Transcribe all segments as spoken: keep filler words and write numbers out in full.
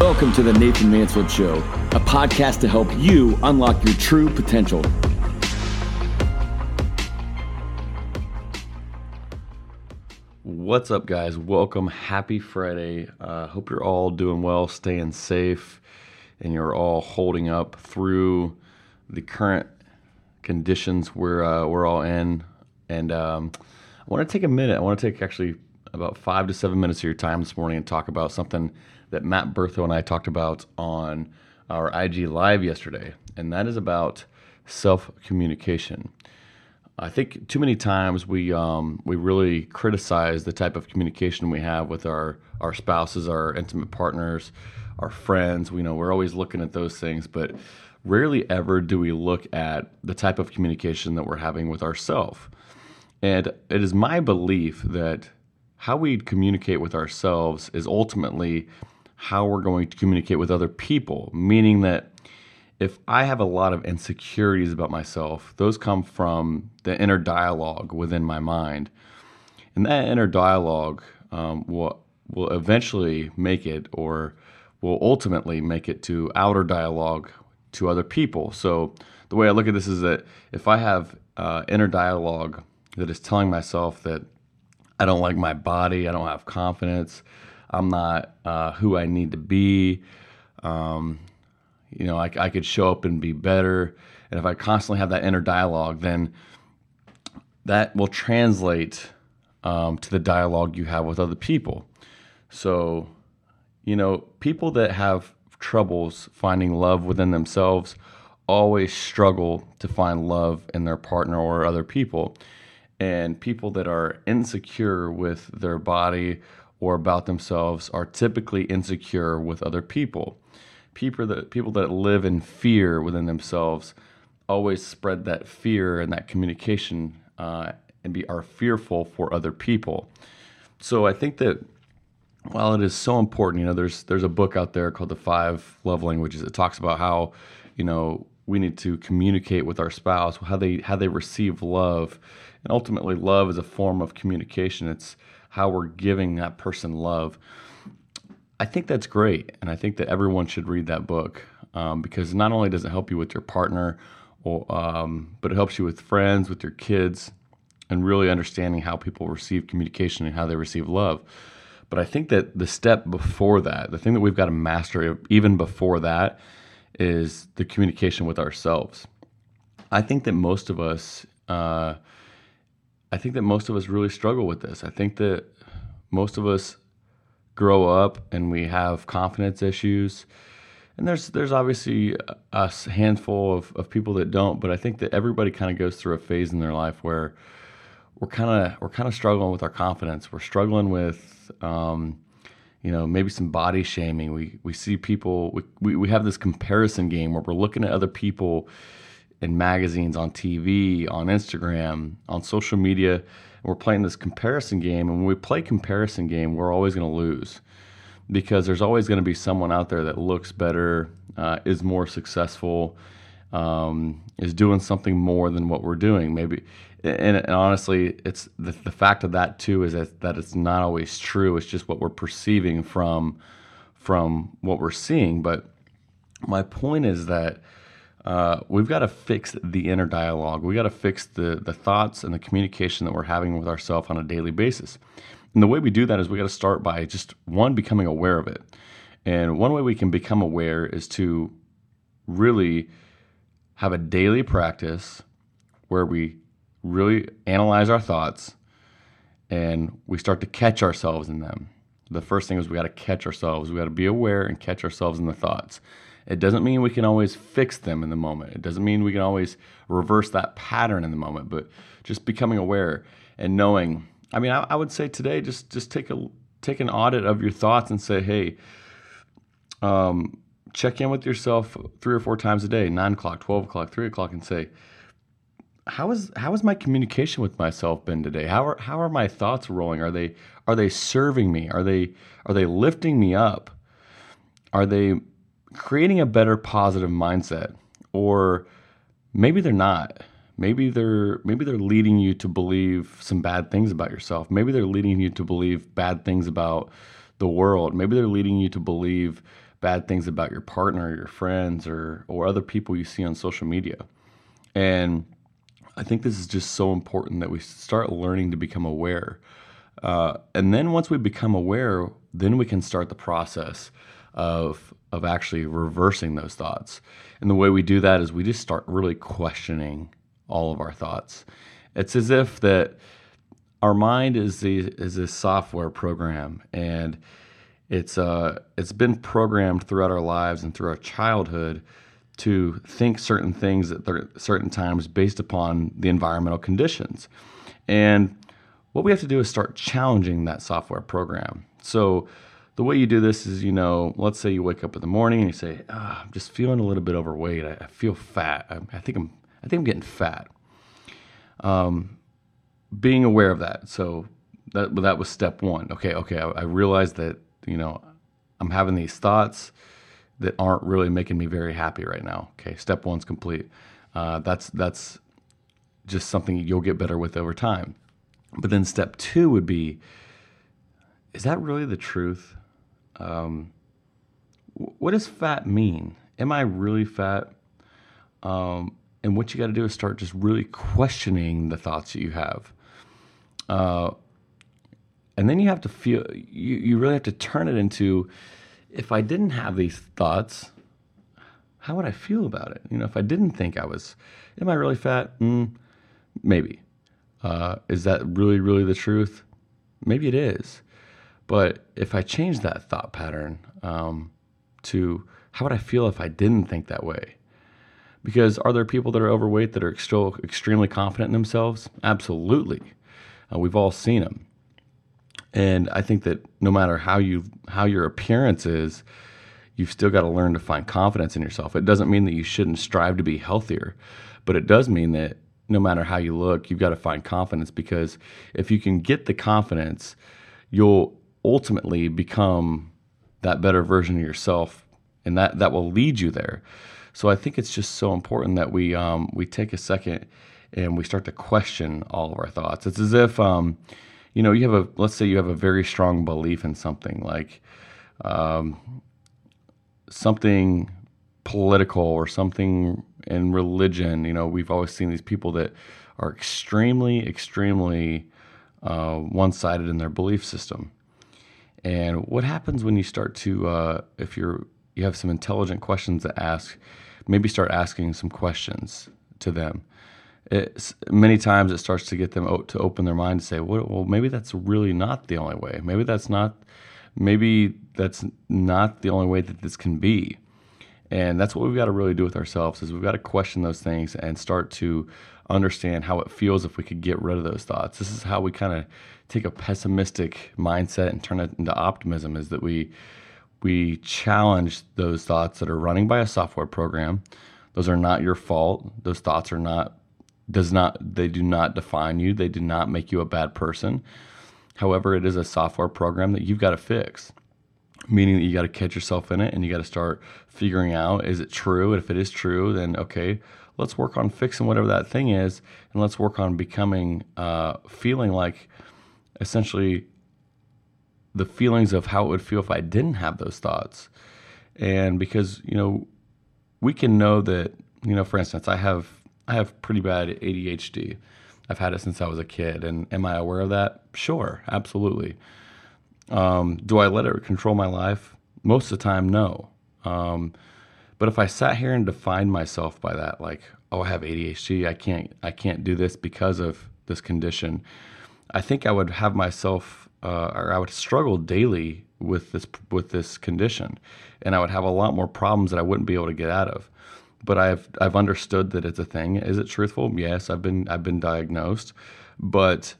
Welcome to the Nathan Mansfield Show, a podcast to help you unlock your true potential. What's up, guys? Welcome. Happy Friday. Uh, hope you're all doing well, staying safe, and you're all holding up through the current conditions we're, uh, we're all in. And um, I want to take a minute. I want to take actually about five to seven minutes of your time this morning and talk about something that Matt Bertho and I talked about on our I G Live yesterday, and that is about self-communication. I think too many times we um, we really criticize the type of communication we have with our, our spouses, our intimate partners, our friends. We know we're always looking at those things, but rarely ever do we look at the type of communication that we're having with ourselves. And it is my belief that how we communicate with ourselves is ultimately how we're going to communicate with other people, meaning that if I have a lot of insecurities about myself, those come from the inner dialogue within my mind. And that inner dialogue um, will, will eventually make it, or will ultimately make it to outer dialogue to other people. So the way I look at this is that if I have uh, inner dialogue that is telling myself that I don't like my body, I don't have confidence, I'm not uh, who I need to be, um, you know, I, I could show up and be better. And if I constantly have that inner dialogue, then that will translate um, to the dialogue you have with other people. So, you know, people that have troubles finding love within themselves always struggle to find love in their partner or other people. And people that are insecure with their body or about themselves are typically insecure with other people. People that people that live in fear within themselves always spread that fear and that communication uh, and be are fearful for other people. So I think that while it is so important, you know, there's there's a book out there called The Five Love Languages. It talks about how, you know, we need to communicate with our spouse, how they how they receive love. And ultimately, love is a form of communication. It's how we're giving that person love. I think that's great, and I think that everyone should read that book um, because not only does it help you with your partner, or, um, but it helps you with friends, with your kids, and really understanding how people receive communication and how they receive love. But I think that the step before that, the thing that we've got to master even before that, is the communication with ourselves. I think that most of us, uh, I think that most of us really struggle with this. I think that most of us grow up and we have confidence issues, and there's there's obviously a handful of, of people that don't. But I think that everybody kind of goes through a phase in their life where we're kind of we're kind of struggling with our confidence. We're struggling with um, you know, maybe some body shaming. We we see people, we, we, we have this comparison game where we're looking at other people in magazines, on T V, on Instagram, on social media, and we're playing this comparison game. And when we play comparison game, we're always going to lose because there's always going to be someone out there that looks better, uh, is more successful, um, is doing something more than what we're doing. Maybe, and, and honestly, it's the, the fact of that too is that, that it's not always true. It's just what we're perceiving from from what we're seeing. But my point is that uh, we've got to fix the inner dialogue. We got to fix the the thoughts and the communication that we're having with ourselves on a daily basis. And the way we do that is we got to start by just one, becoming aware of it. And one way we can become aware is to really have a daily practice where we really analyze our thoughts and we start to catch ourselves in them. The first thing is we got to catch ourselves. We got to be aware and catch ourselves in the thoughts. It doesn't mean we can always fix them in the moment. It doesn't mean we can always reverse that pattern in the moment, but just becoming aware and knowing. I mean, I, I would say today, just just take a take an audit of your thoughts and say, hey, um, check in with yourself three or four times a day, nine o'clock, twelve o'clock, three o'clock, and say, how is how has my communication with myself been today? How are how are my thoughts rolling? Are they are they serving me? Are they are they lifting me up? Are they creating a better positive mindset? Or maybe they're not. Maybe they're maybe they're leading you to believe some bad things about yourself. Maybe they're leading you to believe bad things about the world. Maybe they're leading you to believe bad things about your partner, or your friends, or or other people you see on social media. And I think this is just so important that we start learning to become aware. Uh, and then once we become aware, then we can start the process of of actually reversing those thoughts. And the way we do that is we just start really questioning all of our thoughts. It's as if that our mind is the is a software program, and it's uh it's been programmed throughout our lives and through our childhood to think certain things at certain times based upon the environmental conditions. And what we have to do is start challenging that software program. So the way you do this is, you know, let's say you wake up in the morning and you say, oh, I'm just feeling a little bit overweight. I, I feel fat. I, I think I'm I think I'm getting fat. Um, being aware of that. So that that was step one. Okay, okay, I, I realized that, you know, I'm having these thoughts that aren't really making me very happy right now. Okay, step one's complete. Uh, that's that's just something you'll get better with over time. But then step two would be, is that really the truth? Um, what does fat mean? Am I really fat? Um, and what you got to do is start just really questioning the thoughts that you have. Uh, and then you have to feel, you, you really have to turn it into, if I didn't have these thoughts, how would I feel about it? You know, if I didn't think I was, am I really fat? Mm, maybe. Uh, is that really, really the truth? Maybe it is. But if I change that thought pattern um, to how would I feel if I didn't think that way? Because are there people that are overweight that are still extremely confident in themselves? Absolutely. Uh, we've all seen them. And I think that no matter how you how your appearance is, you've still got to learn to find confidence in yourself. It doesn't mean that you shouldn't strive to be healthier, but it does mean that no matter how you look, you've got to find confidence, because if you can get the confidence, you'll ultimately become that better version of yourself, and that, that will lead you there. So I think it's just so important that we um, we take a second and we start to question all of our thoughts. It's as if um, you know, you have a, let's say you have a very strong belief in something, like um, something political or something in religion. You know, we've always seen these people that are extremely, extremely uh, one-sided in their belief system. And what happens when you start to, uh, if you're, you have some intelligent questions to ask, maybe start asking some questions to them. It's, many times it starts to get them o- to open their mind to say, well, well, maybe that's really not the only way. Maybe that's not, maybe that's not the only way that this can be. And that's what we've got to really do with ourselves, is we've got to question those things and start to understand how it feels if we could get rid of those thoughts. This is how we kind of take a pessimistic mindset and turn it into optimism, is that we we challenge those thoughts that are running by a software program. Those are not your fault. Those thoughts are not, does not, they do not define you. They do not make you a bad person. However, it is a software program that you've got to fix, meaning that you got to catch yourself in it and you got to start figuring out, is it true? And if it is true, then okay, let's work on fixing whatever that thing is, and let's work on becoming, uh, feeling like essentially the feelings of how it would feel if I didn't have those thoughts. And because, you know, we can know that, you know, for instance, I have I have pretty bad A D H D. I've had it since I was a kid. And am I aware of that? Sure, absolutely. Um, do I let it control my life? Most of the time, no. Um, but if I sat here and defined myself by that, like, oh, I have A D H D, I can't I can't do this because of this condition, I think I would have myself, uh, or I would struggle daily with this with this condition, and I would have a lot more problems that I wouldn't be able to get out of. But I've I've understood that it's a thing. Is it truthful? Yes, I've been I've been diagnosed, but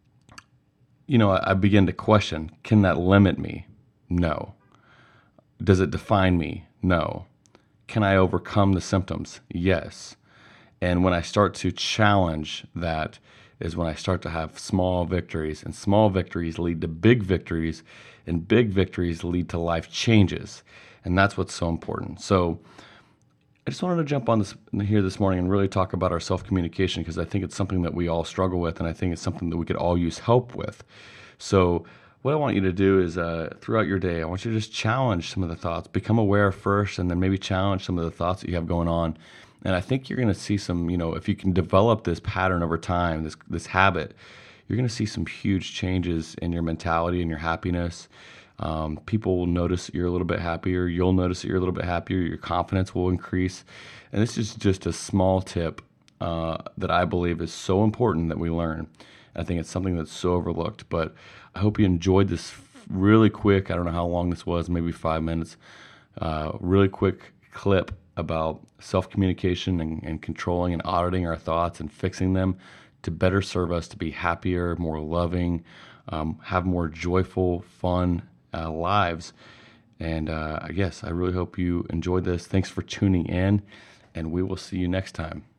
you know, I, I begin to question: can that limit me? No. Does it define me? No. Can I overcome the symptoms? Yes. And when I start to challenge that, is when I start to have small victories, and small victories lead to big victories, and big victories lead to life changes. And that's what's so important. So I just wanted to jump on this here this morning and really talk about our self-communication, because I think it's something that we all struggle with, and I think it's something that we could all use help with. So what I want you to do is uh, throughout your day, I want you to just challenge some of the thoughts. Become aware first, and then maybe challenge some of the thoughts that you have going on. And I think you're going to see some, you know, if you can develop this pattern over time, this this habit, you're going to see some huge changes in your mentality and your happiness. Um, people will notice that you're a little bit happier. You'll notice that you're a little bit happier. Your confidence will increase. And this is just a small tip uh, that I believe is so important that we learn. I think it's something that's so overlooked. But I hope you enjoyed this really quick, I don't know how long this was, maybe five minutes, uh, really quick clip about self-communication and, and controlling and auditing our thoughts and fixing them to better serve us to be happier, more loving, um, have more joyful, fun uh, lives. And uh, I guess I really hope you enjoyed this. Thanks for tuning in, and we will see you next time.